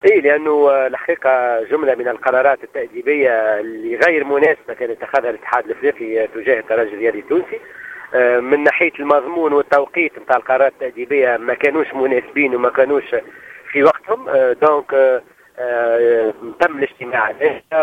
اي لانه الحقيقه جمله من القرارات التاديبيه اللي غير مناسبه كان اتخذها الاتحاد الافريقي تجاه الترجي الرياضي التونسي. من ناحيه المضمون والتوقيت نتاع القرارات التاديبيه ما كانوش مناسبين وما كانوش في وقتهم. دونك تم الاجتماع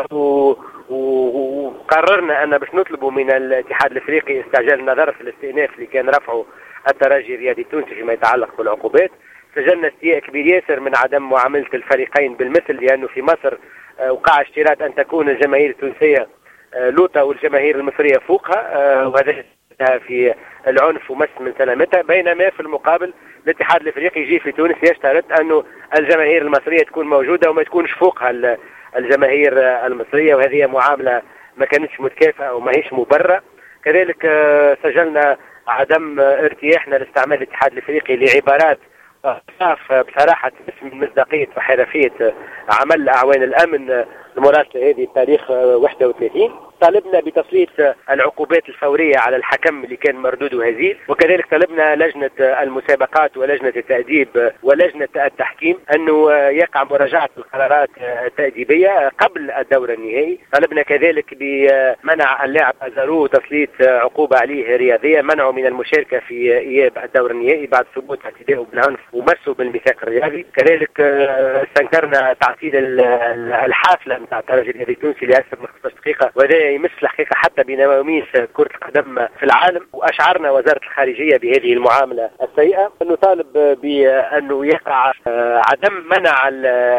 وقررنا ان باش نطلبوا من الاتحاد الافريقي استعجال النظر في الاستئناف اللي كان رفعه الترجي الرياضي التونسي فيما يتعلق بالعقوبات. سجلنا استياء كبير ياسر من عدم معامله الفريقين بالمثل، لانه في مصر وقع اشتراط ان تكون الجماهير التونسيه لوطه والجماهير المصريه فوقها، وهذا في العنف ومس من سلامتها، بينما في المقابل الاتحاد الافريقي يجي في تونس يشترط انه الجماهير المصريه تكون موجوده وما تكونش فوقها الجماهير المصريه، وهذه معامله ما كانتش متكافئه وما هيش مبرره. كذلك سجلنا عدم ارتياحنا لاستعمال الاتحاد الافريقي لعبارات بصراحه من مصداقيه وحرفيه عمل اعوان الامن المراسله هذه بتاريخ 31. طالبنا بتسليط العقوبات الفوريه على الحكم اللي كان مردوده هزيل، وكذلك طلبنا لجنه المسابقات ولجنه التاديب ولجنه التحكيم انه يقع مراجعه القرارات التاديبيه قبل الدور النهائي. طلبنا كذلك بمنع اللاعب ازارو تسليط عقوبه عليه رياضيه، منعه من المشاركه في اياب الدور النهائي بعد ثبوت اعتدائه بالعنف ومسه بالميثاق الرياضي. كذلك استنكرنا تعطيل الحافله نتاع الترجي الرياضي التونسي لاكثر من 15 دقيقه، وهذا يمس الحقيقه حتى بنواميس كرة القدم في العالم. وأشعرنا وزارة الخارجية بهذه المعاملة السيئة. نطالب بأنه يقع عدم منع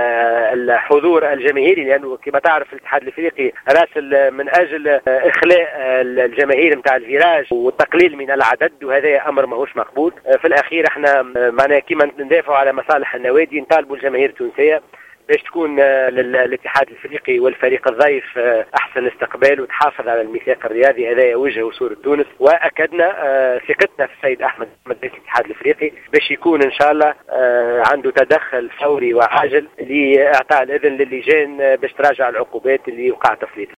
الحضور الجماهيري، لأنه كما تعرف الاتحاد الافريقي راسل من أجل إخلاء الجماهير نتاع الفيراج والتقليل من العدد، وهذا أمر ماهوش مقبول. في الأخير احنا معناها كما ندافعوا على مصالح النوادي نطالبوا الجماهير التونسية باش تكون للاتحاد الافريقي والفريق الضيف احسن استقبال وتحافظ على الميثاق الرياضي. هذا وجه وصورة تونس، واكدنا ثقتنا في السيد احمد رئيس الاتحاد الافريقي باش يكون ان شاء الله عنده تدخل فوري وعاجل لاعطاء الاذن للجان باش تراجع العقوبات اللي وقع تفريطها.